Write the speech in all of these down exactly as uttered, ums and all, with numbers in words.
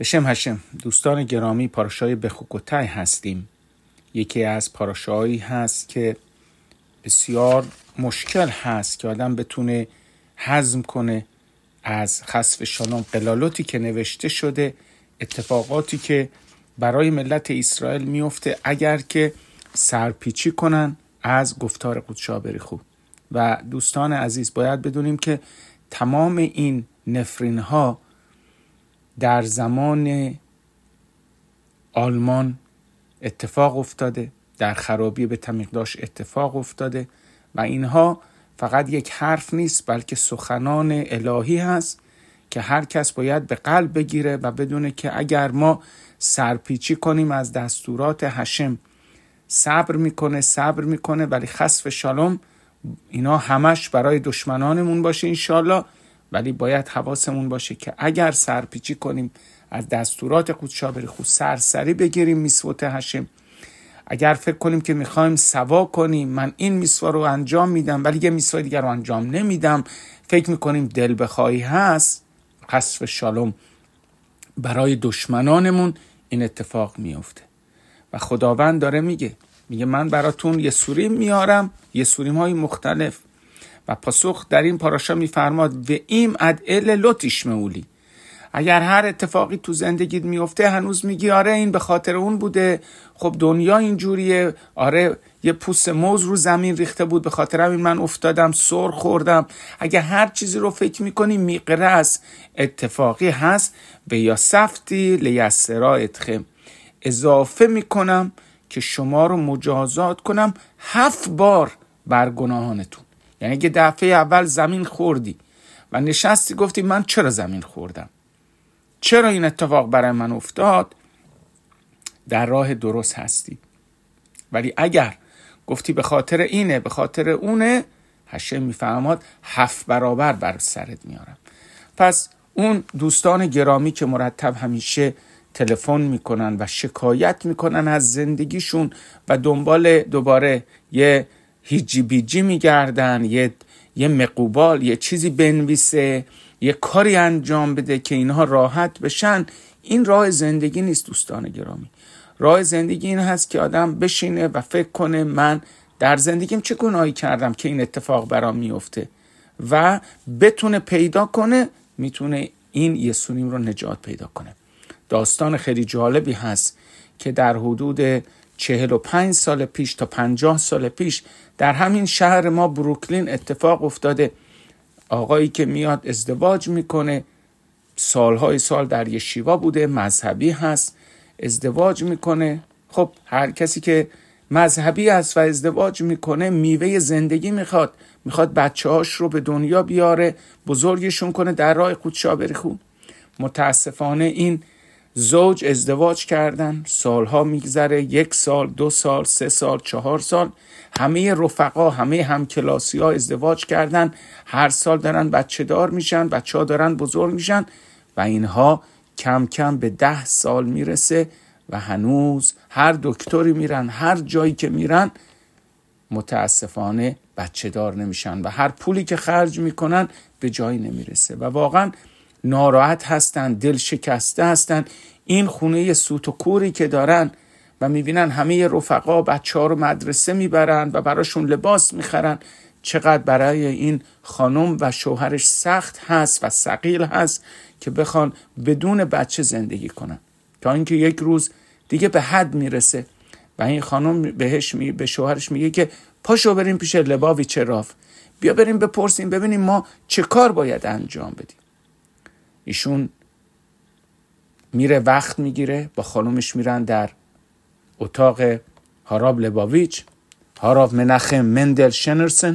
بشم هشم. دوستان گرامی، پاراشای بخوکوتای هستیم. یکی از پاراشایی هست که بسیار مشکل هست که آدم بتونه هضم کنه از خسف شالوم قلالاتی که نوشته شده، اتفاقاتی که برای ملت اسرائیل میفته اگر که سرپیچی کنن از گفتار قدشا بریخو. و دوستان عزیز، باید بدونیم که تمام این نفرین ها در زمان آلمان اتفاق افتاده، در خرابی بیت المقدس اتفاق افتاده و اینها فقط یک حرف نیست بلکه سخنان الهی هست که هر کس باید به قلب بگیره و بدونه که اگر ما سرپیچی کنیم از دستورات هشم، صبر میکنه صبر میکنه ولی خسف شالوم اینا همش برای دشمنانمون باشه انشالله. ولی باید حواسمون باشه که اگر سرپیچی کنیم از دستورات قدشا بریخو، سرسری بگیریم میسوت هشم، اگر فکر کنیم که میخوایم سوا کنیم، من این میسوا رو انجام میدم ولی یه میسوا دیگر رو انجام نمیدم، فکر میکنیم دل بخواهی هست، خسف شالوم برای دشمنانمون این اتفاق میفته. و خداوند داره میگه میگه من براتون یه سوریم میارم، یه سوریم های مختلف. و پاسخ در این پاراشا میفرماد و ایم ادعل لوتیش مولی، اگر هر اتفاقی تو زندگیت میفته هنوز میگی آره این به خاطر اون بوده، خب دنیا اینجوریه، آره یه پوست موز رو زمین ریخته بود به خاطر همین من افتادم سر خوردم. اگر هر چیزی رو فکر میکنی میقرس اتفاقی هست به یا سفتی لیسرا اتخم، اضافه میکنم که شما رو مجازات کنم هفت بار بر گناهانتون. یعنی که دفعه اول زمین خوردی و نشستی گفتی من چرا زمین خوردم، چرا این اتفاق برای من افتاد، در راه درست هستی. ولی اگر گفتی به خاطر اینه به خاطر اونه، هشم میفهماد هفت برابر بر سرت میارم. پس اون دوستان گرامی که مرتب همیشه تلفن میکنن و شکایت میکنن از زندگیشون و دنبال دوباره یه هیجی بیجی میگردن، یه یه مقوبال، یه چیزی بنویسه، یه کاری انجام بده که اینها راحت بشن، این راه زندگی نیست دوستان گرامی. راه زندگی این هست که آدم بشینه و فکر کنه من در زندگیم چه گناهی کردم که این اتفاق برام میفته و بتونه پیدا کنه، میتونه این یه سونیم رو نجات پیدا کنه. داستان خیلی جالبی هست که در حدود چهل و پنج سال پیش تا پنجاه سال پیش در همین شهر ما بروکلین اتفاق افتاده. آقایی که میاد ازدواج میکنه، سالهای سال در یشیوا بوده، مذهبی هست، ازدواج میکنه. خب هر کسی که مذهبی است و ازدواج میکنه میوه زندگی میخواد، میخواد بچه هاش رو به دنیا بیاره، بزرگشون کنه در راه قدشا بریخو. متاسفانه این زوج ازدواج کردن، سالها میگذره، یک سال، دو سال، سه سال، چهار سال، همه رفقا، همه همکلاسی ها ازدواج کردن، هر سال دارن بچه دار میشن، بچه ها دارن بزرگ میشن و اینها کم کم به ده سال میرسه و هنوز هر دکتری میرن، هر جایی که میرن متاسفانه بچه دار نمیشن و هر پولی که خرج میکنن به جایی نمیرسه و واقعا ناراحت هستن، دل شکسته هستن. این خونه سوت و کوری که دارن و میبینن همه رفقا بچه ها رو مدرسه میبرن و براشون لباس میخرن، چقدر برای این خانم و شوهرش سخت هست و ثقیل هست که بخوان بدون بچه زندگی کنن، تا اینکه یک روز دیگه به حد میرسه و این خانم بهش می به شوهرش میگه که پاشو بریم پیش لباوی چراف، بیا بریم بپرسیم ببینیم ما چه کار باید انجام بدیم. ایشون میره وقت میگیره، با خانومش میرن در اتاق هاراب لباویچ، هاراب منخم مندل شنرسن،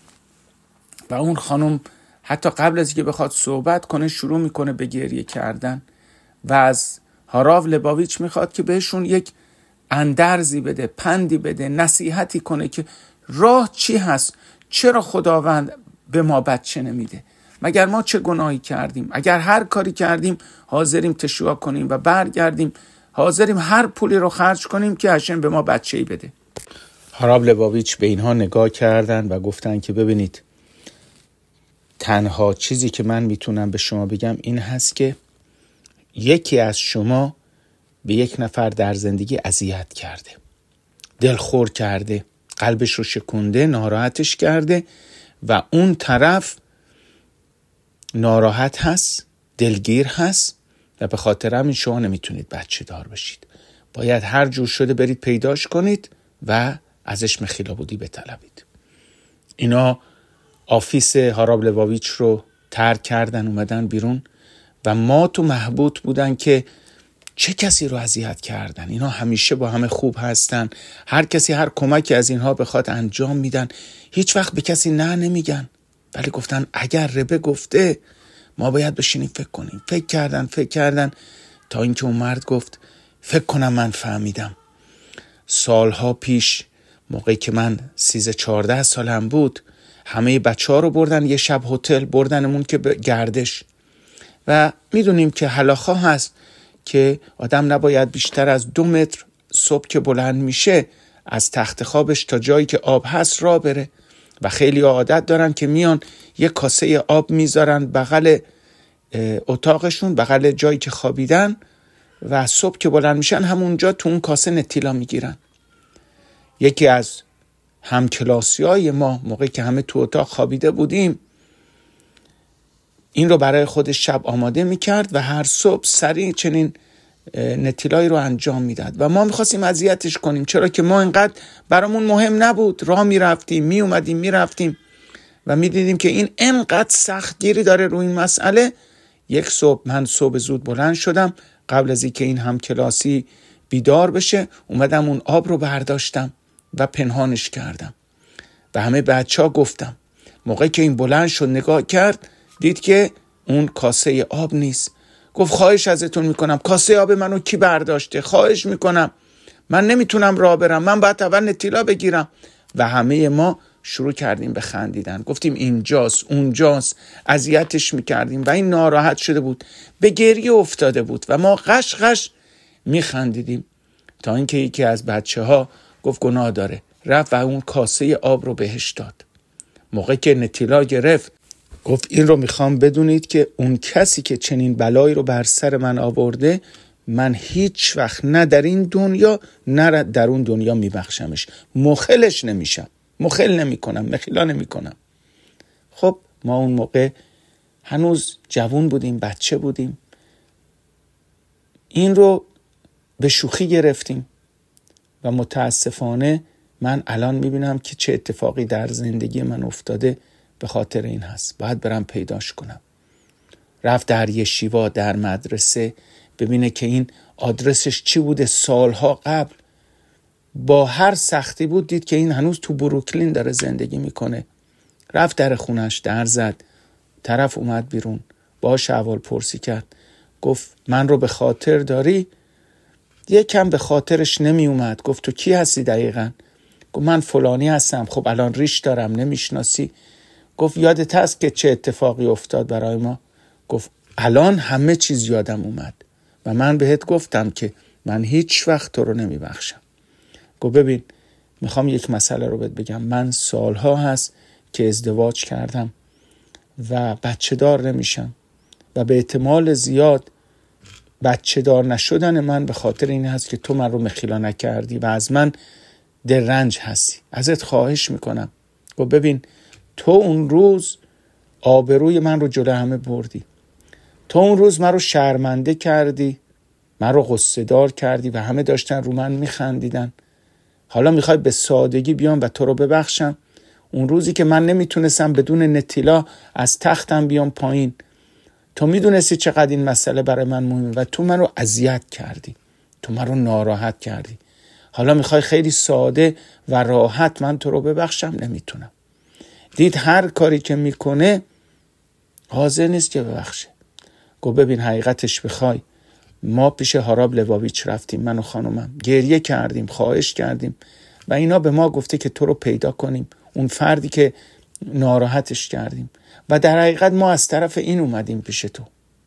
و اون خانم حتی قبل از اینکه بخواد صحبت کنه شروع میکنه به گریه کردن و از هاراب لباویچ میخواد که بهشون یک اندرزی بده، پندی بده، نصیحتی کنه که راه چی هست، چرا خداوند به ما بچه نمیده، مگر ما چه گناهی کردیم، اگر هر کاری کردیم حاضریم تشویق کنیم و برگردیم، حاضریم هر پولی رو خرج کنیم که هشم به ما بچه‌ای بده. هاراب لباویچ به اینها نگاه کردن و گفتن که ببینید تنها چیزی که من میتونم به شما بگم این هست که یکی از شما به یک نفر در زندگی اذیت کرده، دلخور کرده، قلبش رو شکنده، ناراحتش کرده و اون طرف ناراحت هست، دلگیر هست و به خاطر همین شما نمیتونید بچه دار بشید. باید هر جور شده برید پیداش کنید و ازش مخیلابودی بطلبید. اینا آفیس هاراب لوویچ رو ترک کردن، اومدن بیرون و ما تو محبوط بودن که چه کسی رو اذیت کردن. اینا همیشه با همه خوب هستن، هر کسی هر کمکی از اینها بخواد انجام میدن، هیچ وقت به کسی نه نمیگن. ولی گفتن اگر ربه گفته ما باید بشینیم فکر کنیم. فکر کردن فکر کردن تا اینکه اون مرد گفت فکر کنم من فهمیدم. سالها پیش موقعی که من سیزده چهارده سالم بود، همه بچه ها رو بردن یه شب هتل، بردنمون که گردش و میدونیم که هلاخا هست که آدم نباید بیشتر از دو متر صبح که بلند میشه از تخت خوابش تا جایی که آب هست راه بره و خیلی عادت دارن که میان یه کاسه آب میذارن بغل اتاقشون، بغل جایی که خوابیدن و صبح که بلند میشن همونجا تو اون کاسه نتیلا میگیرن. یکی از همکلاسیای ما موقعی که همه تو اتاق خوابیده بودیم این رو برای خودش شب آماده میکرد و هر صبح سریع چنین نتیلایی رو انجام میداد و ما میخواستیم اذیتش کنیم، چرا که ما اینقدر برامون مهم نبود، راه میرفتیم میومدیم میرفتیم و میدیدیم که این اینقدر سختگیری داره روی این مسئله. یک صبح من صبح زود بلند شدم، قبل از اینکه این همکلاسی بیدار بشه اومدم اون آب رو برداشتم و پنهانش کردم و همه بچه ها گفتم. موقعی که این بلند شد نگاه کرد دید که اون کاسه آب نیست. گفت خواهش ازتون میکنم کاسه آب منو کی برداشته؟ خواهش میکنم، من نمیتونم راه برم، من باید اول نتیلا بگیرم. و همه ما شروع کردیم به خندیدن، گفتیم اینجاست اونجاست، اذیتش میکردیم و این ناراحت شده بود، به گریه افتاده بود و ما قش قش میخندیدیم تا اینکه یکی از بچه ها گفت گناه داره، رفت و اون کاسه آب رو بهش داد. موقعی که نتیلا گرفت گفت این رو میخوام بدونید که اون کسی که چنین بلایی رو بر سر من آورده من هیچ وقت نه در این دنیا نه در اون دنیا میبخشمش، مخلش نمیشم، مخل نمی کنم، مخیلا نمی کنم. خب ما اون موقع هنوز جوان بودیم، بچه بودیم، این رو به شوخی گرفتیم و متاسفانه من الان میبینم که چه اتفاقی در زندگی من افتاده به خاطر این هست. باید برم پیداش کنم. رفت در یشیوا، در مدرسه، ببینه که این آدرسش چی بوده سالها قبل. با هر سختی بود دید که این هنوز تو بروکلین داره زندگی میکنه. رفت در خونش در زد، طرف اومد بیرون، باهاش احوال پرسی کرد، گفت من رو به خاطر داری؟ یکم به خاطرش نمی اومد. گفت تو کی هستی دقیقاً؟ گفت من فلانی هستم. خب الان ریش دارم، نمیشناسی؟ گفت یادت هست که چه اتفاقی افتاد برای ما؟ گفت الان همه چیز یادم اومد و من بهت گفتم که من هیچ وقت تو رو نمیبخشم. گفت ببین میخوام یک مسئله رو بهت بگم، من سالها هست که ازدواج کردم و بچه دار نمیشم و به احتمال زیاد بچه دار نشدن من به خاطر این هست که تو من رو مخیلا نکردی و از من دلرنج هستی، ازت خواهش میکنم. گفت ببین تو اون روز آبروی من رو جلو همه بردی، تو اون روز من رو شرمنده کردی، من رو غصه دار کردی و همه داشتن رو من میخندیدن. حالا میخوای به سادگی بیام و تو رو ببخشم؟ اون روزی که من نمیتونستم بدون نتیلا از تختم بیام پایین، تو میدونستی چقدر این مسئله برای من مهمه و تو من رو اذیت کردی، تو من رو ناراحت کردی. حالا میخوای خیلی ساده و راحت من تو رو ببخشم؟ نمیتونم. دید هر کاری که میکنه حاضر نیست که ببخشه. گفت ببین حقیقتش بخوای ما پیش هاراب لوویچ رفتیم، من و خانومم گریه کردیم، خواهش کردیم و اینا به ما گفته که تو رو پیدا کنیم، اون فردی که ناراحتش کردیم، و در حقیقت ما از طرف این اومدیم پیش تو.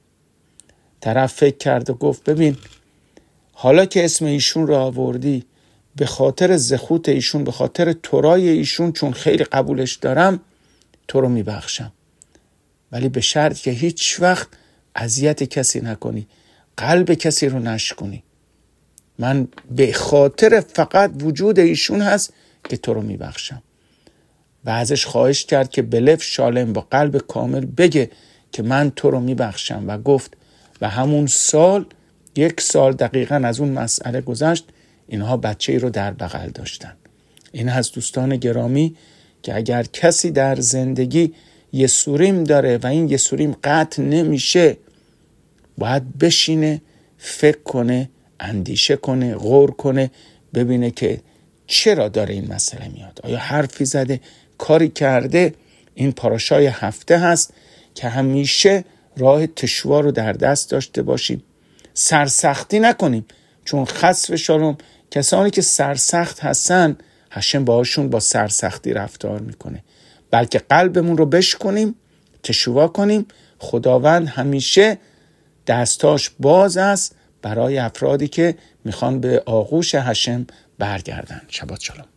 طرف فکر کرد و گفت ببین حالا که اسم ایشون رو آوردی، به خاطر زخوت ایشون، به خاطر تورای ایشون، چون خیلی قبولش دارم، تو رو میبخشم، ولی به شرط که هیچ وقت اذیت کسی نکنی. قلب کسی رو نشکنی. من به خاطر فقط وجود ایشون هست که تو رو میبخشم. و ازش خواهش کرد که به لب شالم با قلب کامل بگه که من تو رو میبخشم و گفت و همون سال، یک سال دقیقاً از اون مسئله گذشت، اینها بچه ای رو در بغل داشتن. این هست دوستان گرامی که اگر کسی در زندگی یه سوریم داره و این یه سوریم قطع نمیشه، باید بشینه فکر کنه، اندیشه کنه، غور کنه، ببینه که چرا داره این مسئله میاد. آیا حرفی زده، کاری کرده؟ این پاراشای هفته هست که همیشه راه تشوا رو در دست داشته باشیم، سرسختی نکنیم، چون خسف شالوم کسانی که سرسخت هستن هشم باهاشون با سرسختی رفتار میکنه. بلکه قلبمون رو بشکنیم، تشوا کنیم. خداوند همیشه دستاش باز است برای افرادی که میخوان به آغوش هشم برگردن. شبات شالوم.